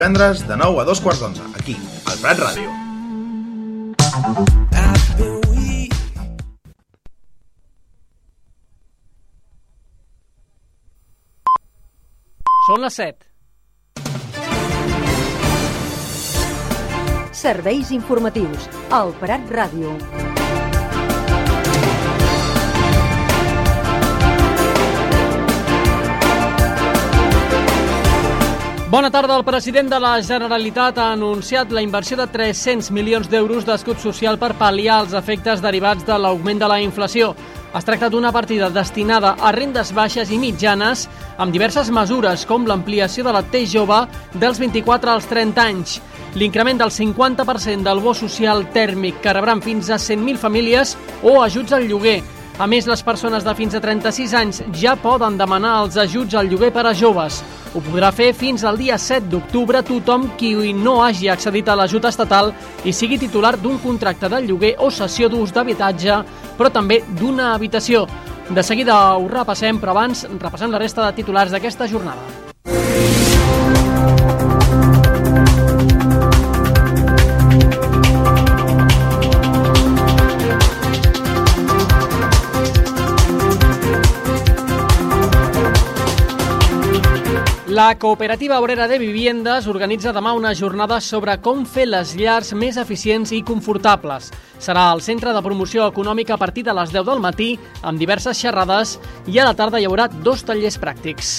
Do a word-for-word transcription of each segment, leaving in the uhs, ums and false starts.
Divendres de nou a dos quarts d'onze, aquí, al Prat Ràdio. Són les set. Serveis informatius, al Prat Ràdio. Bona tarda. El president de la Generalitat ha anunciat la inversió de tres-cents milions d'euros d'escut social per pal·liar els efectes derivats de l'augment de la inflació. Es tracta d'una partida destinada a rendes baixes i mitjanes amb diverses mesures, com l'ampliació de la T jove dels vint-i-quatre als trenta anys, l'increment del cinquanta per cent del bo social tèrmic que rebran fins a cent mil famílies o ajuts al lloguer. A més, les persones de fins a trenta-sis anys ja poden demanar els ajuts al lloguer per a joves. Ho podrà fer fins al dia set d'octubre tothom qui no hagi accedit a l'ajut estatal i sigui titular d'un contracte de lloguer o cessió d'ús d'habitatge, però també d'una habitació. De seguida ho repassem, però abans repassem la resta de titulars d'aquesta jornada. La Cooperativa Obrera de Viviendas organitza demà una jornada sobre com fer les llars més eficients i confortables. Serà al Centre de Promoció Econòmica a partir de les deu del matí, amb diverses xerrades, i a la tarda hi haurà dos tallers pràctics.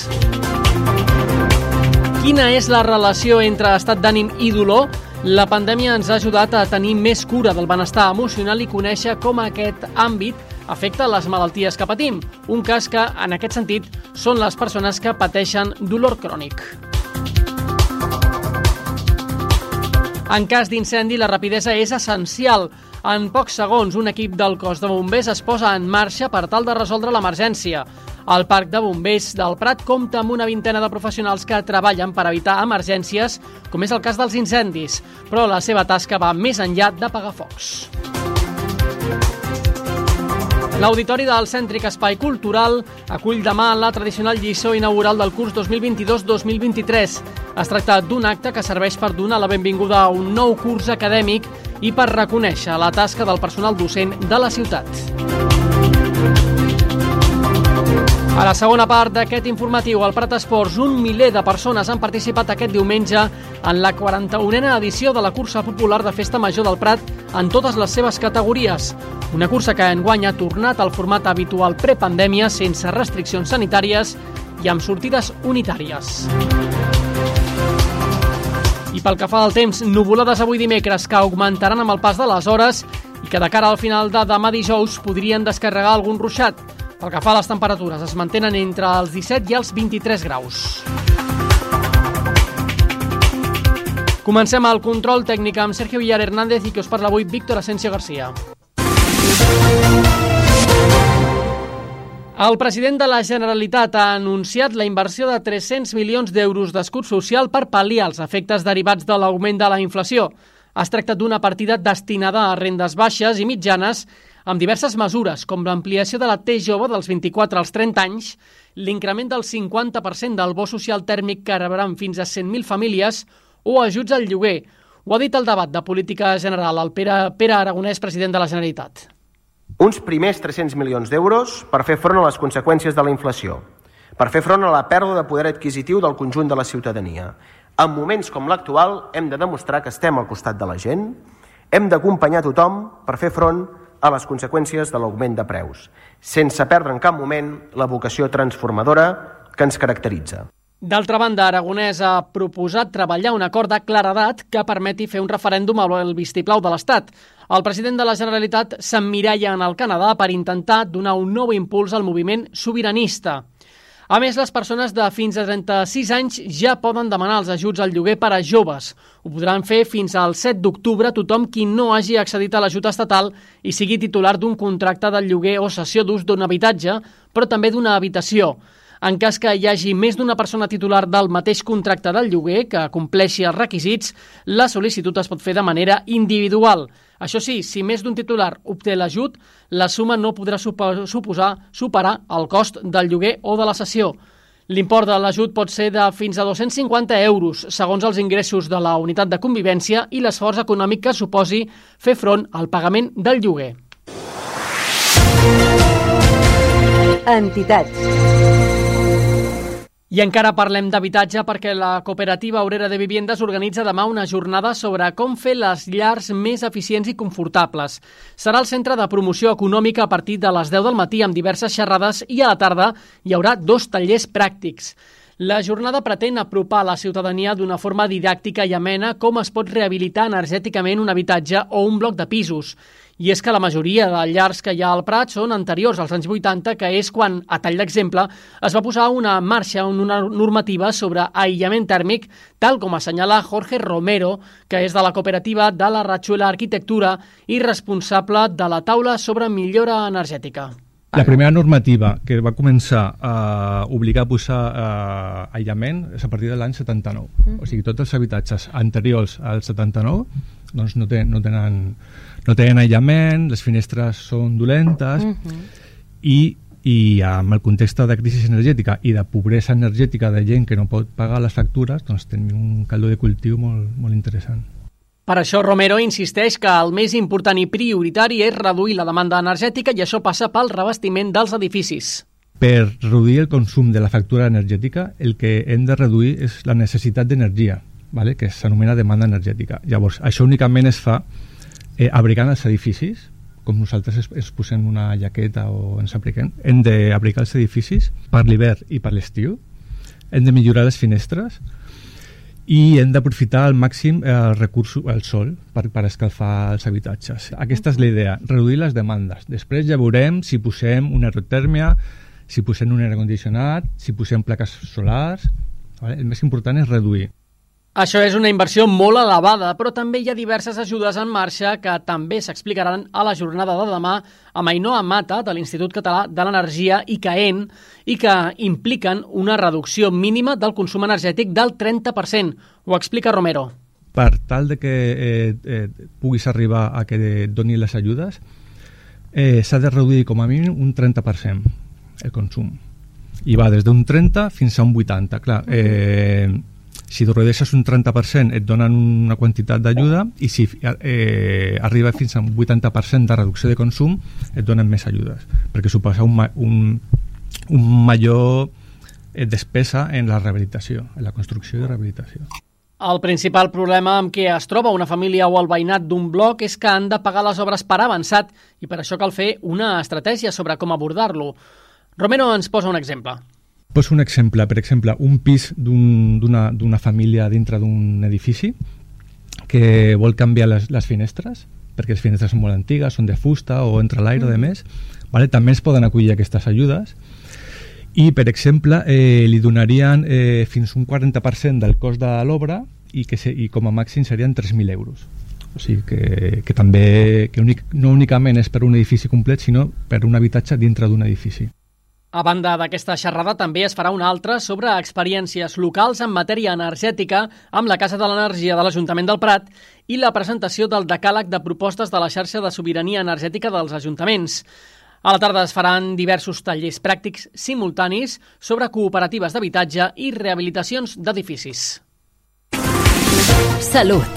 Quina és la relació entre estat d'ànim i dolor? La pandèmia ens ha ajudat a tenir més cura del benestar emocional i conèixer com aquest àmbit afecta les malalties que patim. Un cas que, en aquest sentit, són les persones que pateixen dolor crònic. En cas d'incendi, la rapidesa és essencial. En pocs segons, un equip del cos de bombers es posa en marxa per tal de resoldre l'emergència. El Parc de Bombers del Prat compta amb una vintena de professionals que treballen per evitar emergències, com és el cas dels incendis, però la seva tasca va més enllà d'apagar focs. L'Auditori del Cèntric Espai Cultural acull demà la tradicional lliçó inaugural del curs dos mil vint-i-dos dos mil vint-i-tres. Es tracta d'un acte que serveix per donar la benvinguda a un nou curs acadèmic i per reconèixer la tasca del personal docent de la ciutat. A la segona part d'aquest informatiu, al Prat Esports, un miler de persones han participat aquest diumenge en la quaranta-unena edició de la cursa popular de Festa Major del Prat en totes les seves categories. Una cursa que enguany ha tornat al format habitual prepandèmia, sense restriccions sanitàries i amb sortides unitàries. I pel que fa al temps, nuvolades avui dimecres que augmentaran amb el pas de les hores i que de cara al final de demà dijous podrien descarregar algun ruixat. Pel que fa a les temperatures, es mantenen entre els disset i els vint-i-tres graus. Comencem el control tècnic amb Sergio Villar Hernández i que us parla avui Víctor Asensio García. El president de la Generalitat ha anunciat la inversió de tres-cents milions d'euros d'escut social per pal·liar els efectes derivats de l'augment de la inflació. Es tracta d'una partida destinada a rendes baixes i mitjanes amb diverses mesures, com l'ampliació de la T jove dels vint-i-quatre als trenta anys, l'increment del cinquanta per cent del bo social tèrmic que rebran fins a cent mil famílies o ajuts al lloguer. Ho ha dit al debat de política general el Pere, Pere Aragonès, president de la Generalitat. Uns primers tres-cents milions d'euros per fer front a les conseqüències de la inflació, per fer front a la pèrdua de poder adquisitiu del conjunt de la ciutadania. En moments com l'actual hem de demostrar que estem al costat de la gent, hem d'acompanyar tothom per fer front a les conseqüències de l'augment de preus, sense perdre en cap moment la vocació transformadora que ens caracteritza. D'altra banda, Aragonès ha proposat treballar un acord de claredat que permeti fer un referèndum al vistiplau de l'Estat. El president de la Generalitat s'emmiralla en el Canadà per intentar donar un nou impuls al moviment sobiranista. A més, les persones de fins a trenta-sis anys ja poden demanar els ajuts al lloguer per a joves. Ho podran fer fins al set d'octubre tothom qui no hagi accedit a l'ajut estatal i sigui titular d'un contracte de lloguer o cessió d'ús d'un habitatge, però també d'una habitació. En cas que hi hagi més d'una persona titular del mateix contracte del lloguer que compleixi els requisits, la sol·licitud es pot fer de manera individual. Això sí, si més d'un titular obté l'ajut, la suma no podrà suposar superar el cost del lloguer o de la cessió. L'import de l'ajut pot ser de fins a dos-cents cinquanta euros, segons els ingressos de la unitat de convivència i l'esforç econòmic que suposi fer front al pagament del lloguer. Entitats. I encara parlem d'habitatge perquè la Cooperativa Obrera de Viviendas organitza demà una jornada sobre com fer les llars més eficients i confortables. Serà el centre de promoció econòmica a partir de les deu del matí amb diverses xerrades i a la tarda hi haurà dos tallers pràctics. La jornada pretén apropar a la ciutadania d'una forma didàctica i amena com es pot rehabilitar energèticament un habitatge o un bloc de pisos. I és que la majoria de llars que hi ha al Prat són anteriors als anys vuitanta, que és quan, a tall d'exemple, es va posar una marxa, una normativa sobre aïllament tèrmic, tal com assenyala Jorge Romero, que és de la cooperativa de la Ratxuela Arquitectura i responsable de la taula sobre millora energètica. La primera normativa que va començar a obligar a posar eh, aïllament és a partir de l'any setanta-nou. Mm. O sigui, tots els habitatges anteriors al setanta-nou doncs no, ten, no, tenen, no tenen aïllament, les finestres són dolentes, mm-hmm. i, i amb el context de crisi energètica i de pobresa energètica de gent que no pot pagar les factures, doncs tenim un caldo de cultiu molt, molt interessant. Per això Romero insisteix que el més important i prioritari és reduir la demanda energètica i això passa pel revestiment dels edificis. Per reduir el consum de la factura energètica, el que hem de reduir és la necessitat d'energia, ¿vale? Que s'anomena demanda energètica. Llavors, això únicament es fa eh, abrigant els edificis, com nosaltres es, es posem una jaqueta o ens apliquem. Hem d'abrigar els edificis per l'hivern i per l'estiu, hem de millorar les finestres, i hem d'aprofitar al màxim el recurs el sol per, per escalfar els habitatges. Aquesta és la idea, reduir les demandes. Després ja veurem si posem una aerotèrmia, si posem un aire condicionat, si posem plaques solars. Vale? El més important és reduir. Això és una inversió molt elevada, però també hi ha diverses ajudes en marxa que també s'explicaran a la jornada de demà amb Ainhoa Mata, de l'Institut Català de l'Energia, i C A E N, i que impliquen una reducció mínima del consum energètic del trenta per cent. Ho explica Romero. Per tal de que eh, eh, puguis arribar a que et doni les ajudes, eh, s'ha de reduir com a mínim un trenta per cent el consum. I va des d'un trenta fins a un vuitanta. Clar, eh, si tu redueixes un trenta per cent et donen una quantitat d'ajuda i si eh, arriba fins a un vuitanta per cent de reducció de consum et donen més ajudes, perquè suposa un, un, un major eh, despesa en la rehabilitació, en la construcció i rehabilitació. El principal problema amb què es troba una família o el veïnat d'un bloc és que han de pagar les obres per avançat i per això cal fer una estratègia sobre com abordar-lo. Romero ens posa un exemple. Poso un exemple, per exemple, un pis d'una un, d'una família dintre d'un edifici que vol canviar les, les finestres, perquè les finestres són molt antigues, són de fusta o entra l'aire, mm. de més, vale? També es poden acollir aquestes ajudes i, per exemple, eh, li donarien eh, fins un quaranta per cent del cost de l'obra i, que se, i com a màxim serien tres mil euros. O sigui que, que també que únic, no únicament és per un edifici complet, sinó per un habitatge dintre d'un edifici. A banda d'aquesta xerrada, també es farà una altra sobre experiències locals en matèria energètica amb la Casa de l'Energia de l'Ajuntament del Prat i la presentació del decàleg de propostes de la xarxa de sobirania energètica dels ajuntaments. A la tarda es faran diversos tallers pràctics simultanis sobre cooperatives d'habitatge i rehabilitacions d'edificis. Salut.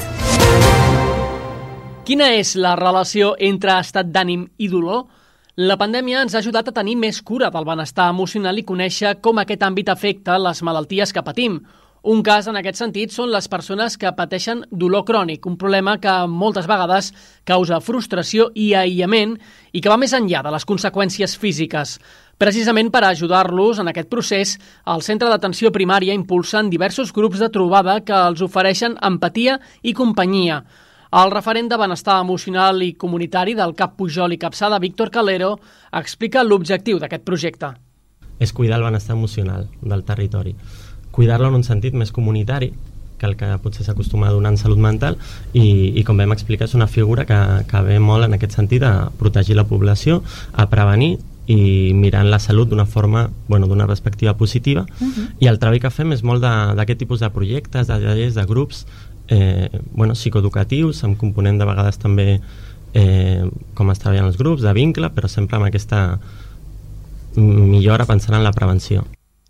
Quina és la relació entre estat d'ànim i dolor? La pandèmia ens ha ajudat a tenir més cura del benestar emocional i conèixer com aquest àmbit afecta les malalties que patim. Un cas en aquest sentit són les persones que pateixen dolor crònic, un problema que moltes vegades causa frustració i aïllament i que va més enllà de les conseqüències físiques. Precisament per ajudar-los en aquest procés, el Centre d'Atenció Primària impulsen diversos grups de trobada que els ofereixen empatia i companyia. El referent de benestar emocional i comunitari del CAP Pujol i Capçada, Víctor Calero, explica l'objectiu d'aquest projecte. És cuidar el benestar emocional del territori. Cuidar-lo en un sentit més comunitari que el que potser s'acostuma a donar en salut mental i, i com vam explicar, és una figura que, que ve molt en aquest sentit a protegir la població, a prevenir i mirant la salut d'una forma, bueno, d'una perspectiva positiva. Uh-huh. I el treball que fem és molt d'aquest tipus de projectes, de tallers, de grups Eh, bueno, psicoeducatius, amb component de vegades també eh, com es treballen els grups, de vincle, però sempre amb aquesta millora pensant en la prevenció.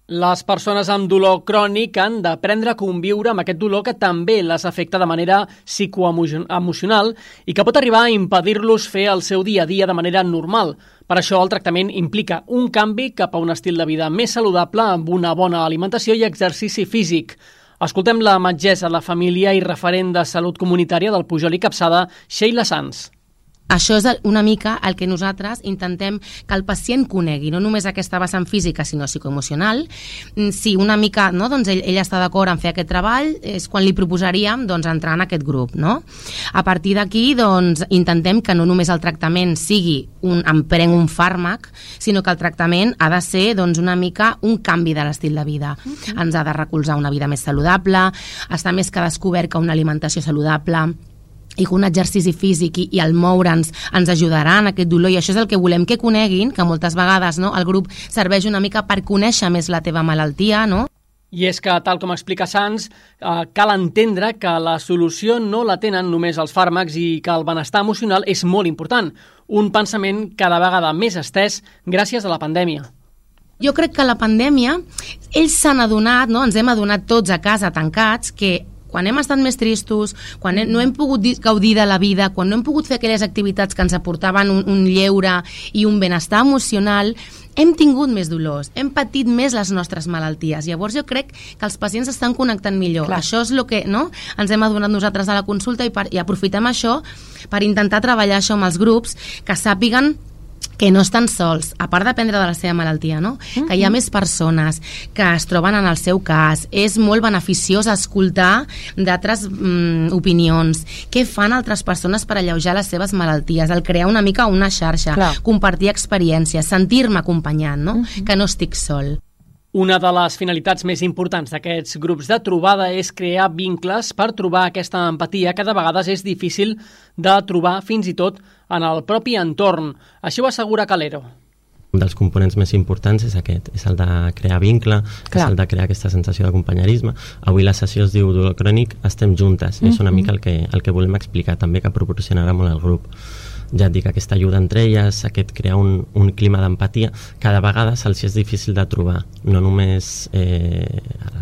Les persones amb dolor crònic han d'aprendre a conviure amb aquest dolor que també les afecta de manera psicoemocional i que pot arribar a impedir-los fer el seu dia a dia de manera normal. Per això el tractament implica un canvi cap a un estil de vida més saludable amb una bona alimentació i exercici físic. Escoltem la metgessa, la família i referent de salut comunitària del Pujol i Capçada, Sheila Sanz. Això és una mica el que nosaltres intentem que el pacient conegui, no només aquesta vessant física, sinó psicoemocional. Si una mica, no, doncs ell, ell està d'acord en fer aquest treball, és quan li proposaríem doncs, entrar en aquest grup. No? A partir d'aquí doncs, intentem que no només el tractament sigui un, em prenc un fàrmac, sinó que el tractament ha de ser doncs, una mica un canvi de l'estil de vida. Uh-huh. Ens ha de recolzar una vida més saludable, està més que descobert que una alimentació saludable i que un exercici físic i, i el moure'ns ens ajudarà en aquest dolor, i això és el que volem que coneguin, que moltes vegades no, el grup serveix una mica per conèixer més la teva malaltia, no? I és que, tal com explica Sanz, eh, cal entendre que la solució no la tenen només els fàrmacs i que el benestar emocional és molt important, un pensament cada vegada més estès gràcies a la pandèmia. Jo crec que la pandèmia, ells s'han adonat, no? Ens hem adonat tots a casa tancats, que quan hem estat més tristos, quan no hem pogut gaudir de la vida, quan no hem pogut fer aquelles activitats que ens aportaven un, un lleure i un benestar emocional, hem tingut més dolors, hem patit més les nostres malalties. Llavors jo crec que els pacients estan connectant millor. Clar. Això és el que no? ens hem adonat nosaltres a la consulta i, per, i aprofitem això per intentar treballar això amb els grups, que sàpiguen que no estan sols, a part d'aprendre de la seva malaltia, no? Mm-hmm. Que hi ha més persones que es troben en el seu cas. És molt beneficiós escoltar d'altres mm, opinions. Què fan altres persones per alleujar les seves malalties? El crear una mica una xarxa, Clar. compartir experiències, sentir-me acompanyant, no? Mm-hmm. Que no estic sol. Una de les finalitats més importants d'aquests grups de trobada és crear vincles per trobar aquesta empatia que de vegades és difícil de trobar fins i tot en el propi entorn. Així ho assegura Calero. Un dels components més importants és aquest, és el de crear vincle, Clar. és el de crear aquesta sensació d'acompanyisme. Avui la sessió es diu Dolor crònic, estem juntes, mm-hmm. i és una mica el que, el que volem explicar també, que proporcionarà molt el grup. Ja et dic, aquesta ajuda entre elles, aquest crear un, un clima d'empatia, cada vegada se'ls és difícil de trobar, no només eh,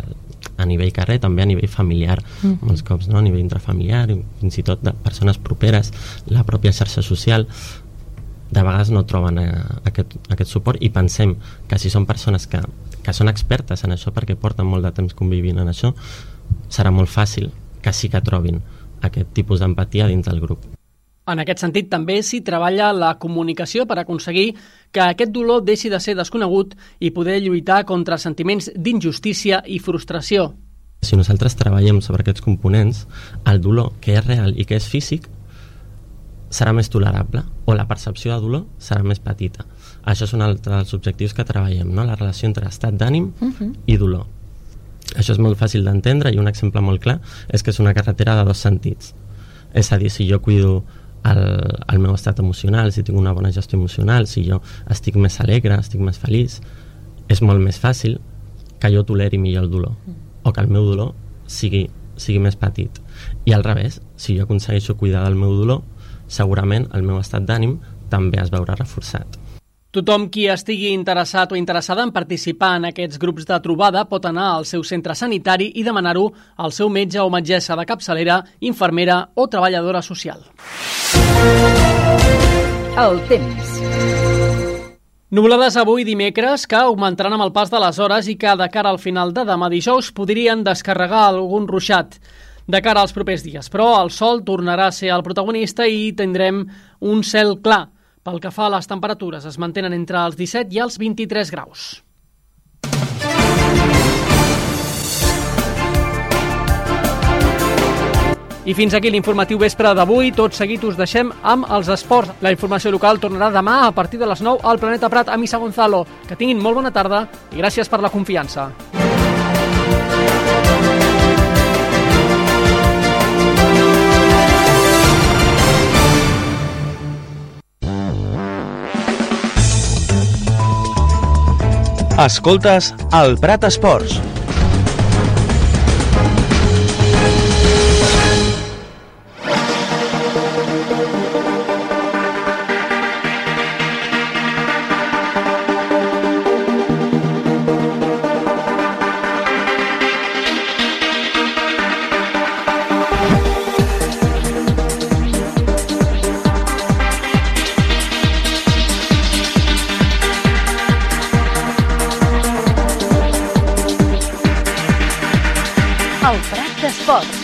a nivell carrer, també a nivell familiar, mm. molts cops, no? A nivell intrafamiliar, fins i tot de persones properes, la pròpia xarxa social, de vegades no troben eh, aquest, aquest suport, i pensem que si són persones que, que són expertes en això, perquè porten molt de temps convivint en això, serà molt fàcil que sí que trobin aquest tipus d'empatia dins del grup. En aquest sentit, també s'hi treballa la comunicació per aconseguir que aquest dolor deixi de ser desconegut i poder lluitar contra sentiments d'injustícia i frustració. Si nosaltres treballem sobre aquests components, el dolor, que és real i que és físic, serà més tolerable, o la percepció de dolor serà més petita. Això és un altre dels objectius que treballem, no? La relació entre estat d'ànim uh-huh. i dolor. Això és molt fàcil d'entendre, i un exemple molt clar és que és una carretera de dos sentits. És a dir, si jo cuido El, el meu estat emocional, si tinc una bona gestió emocional, si jo estic més alegre, estic més feliç, és molt més fàcil que jo toleri millor el dolor, o que el meu dolor sigui, sigui més petit. I al revés, si jo aconsegueixo cuidar del meu dolor, segurament el meu estat d'ànim també es veurà reforçat. Tothom qui estigui interessat o interessada en participar en aquests grups de trobada pot anar al seu centre sanitari i demanar-ho al seu metge o metgessa de capçalera, infermera o treballadora social. El temps. Nuvolades avui dimecres que augmentaran amb el pas de les hores i que de cara al final de demà dijous podrien descarregar algun ruixat de cara als propers dies. Però el sol tornarà a ser el protagonista i tindrem un cel clar. Pel que fa a les temperatures, es mantenen entre els disset i els vint-i-tres graus. I fins aquí l'informatiu vespre d'avui. Tot seguit us deixem amb els esports. La informació local tornarà demà a partir de les nou al Planeta Prat amb Isa Gonzalo. Que tinguin molt bona tarda i gràcies per la confiança. Escoltes el Prat Esports. El Prat d'Esports.